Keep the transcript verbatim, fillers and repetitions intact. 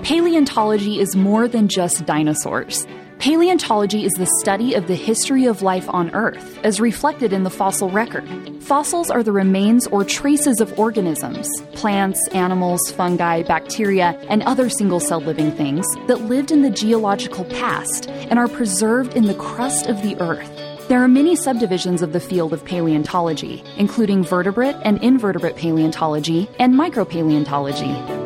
Paleontology is more than just dinosaurs. Paleontology is the study of the history of life on Earth, as reflected in the fossil record. Fossils are the remains or traces of organisms, plants, animals, fungi, bacteria, and other single-celled living things that lived in the geological past and are preserved in the crust of the Earth. There are many subdivisions of the field of paleontology, including vertebrate and invertebrate paleontology and micropaleontology.